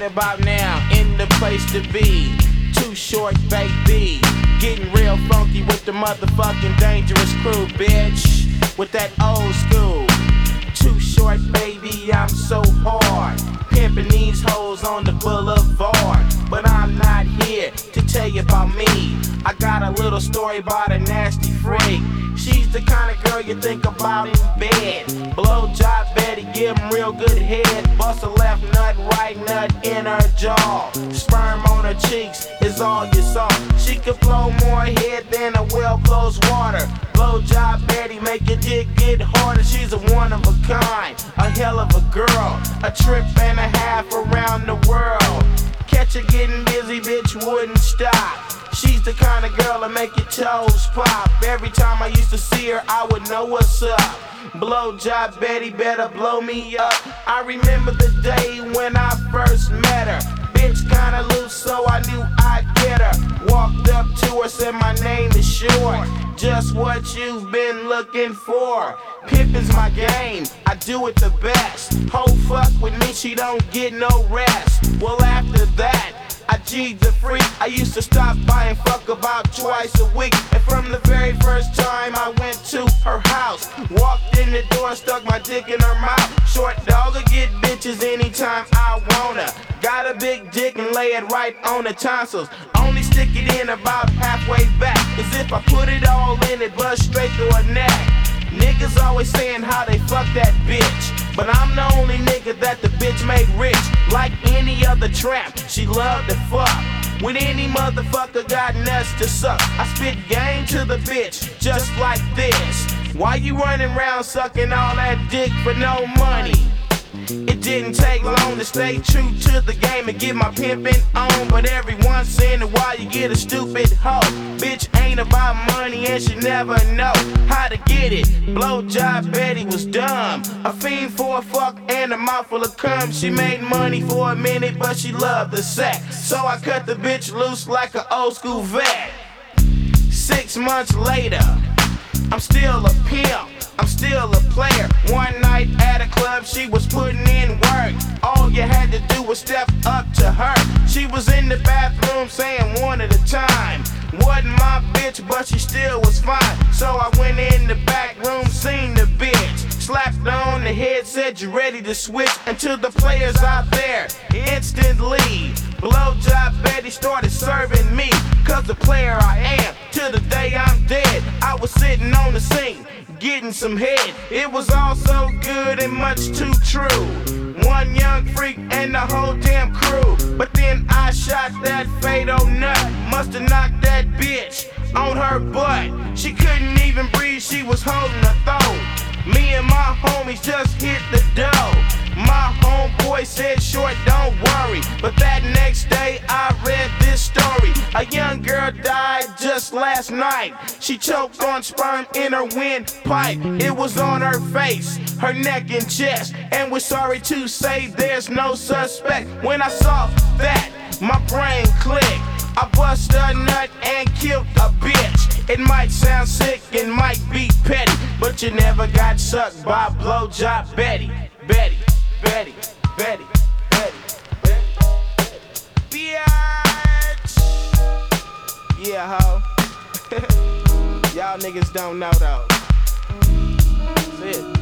about now, in the place to be. Too Short, baby. Getting real funky with the motherfucking dangerous crew, bitch. With that old school. Too Short, baby, I'm so hard. Pimping these hoes on the boulevard. But I'm not here to tell you about me. I got a little story about a nasty freak. She's the kind of girl you think about in bed. Blowjob Betty, give him real good head. Bust a left nut, right nut in her jaw. Sperm on her cheeks is all you saw. She could blow more head than a well-closed water. Blowjob Betty, make your dick get harder. She's a one of a kind, a hell of a girl. A trip and a half around the world. Catch her getting busy, bitch wouldn't stop. She's the kind of girl that make your toes pop. Every time I used to see her, I would know what's up. Blowjob Betty better blow me up. I remember the day when I first met her. Bitch kinda loose, so I knew I'd get her. Walked up to her, said my name is Short. Just what you've been looking for. Pimpin's my game, I do it the best. Ho fuck with me, she don't get no rest. Well after that, I G'd the freak. I used to stop by and fuck about twice a week. And from the very first time I went to her house, walked in the door, stuck my dick in her mouth. Short dog'll get bitches anytime I wanna. Got a big dick and lay it right on the tonsils. Only stick it in about halfway back. Cause if I put it all in, it bust straight through her neck. Niggas always saying how they fuck that bitch, but I'm the only nigga that the bitch made rich. Like any other tramp, she loved to fuck. When any motherfucker got nuts to suck, I spit game to the bitch, just like this. Why you running around sucking all that dick for no money? It didn't take long to stay true to the game and get my pimpin' on. But every once in a while you get a stupid hoe. Bitch ain't about money and she never know how to get it. Blowjob Betty was dumb, a fiend for a fuck and a mouthful of cum. She made money for a minute but she loved the sex, so I cut the bitch loose like an old school vet. 6 months later, I'm still a pimp, I'm still a player. One night at a club, she was putting in work. All you had to do was step up to her. She was in the bathroom saying one at a time. Wasn't my bitch, but she still was fine. So I went in the back room, seen the bitch. Slapped her on the head, said you ready to switch. And to the players out there, instantly Blowjob Betty started serving me. Cause the player I am, to the day I'm dead. I was sitting on the sink, getting some head. It was all so good and much too true. One young freak and the whole damn crew. But then I shot that fatal nut. Musta knocked that bitch on her butt. She couldn't even breathe, she was holding her throat. Me and my homies just hit the dough. My homeboy said, Short, don't worry. But that next day I read this story. A young girl died just last night. She choked on sperm in her windpipe. It was on her face, her neck and chest. And we're sorry to say there's no suspect. When I saw that, my brain clicked. I bust a nut and killed a bitch. It might sound sick and might be petty, but you never got sucked by Blowjob Betty. Betty, Betty, Betty, Betty, Betty, bitch. Yeah, ho. Y'all niggas don't know though. That's it.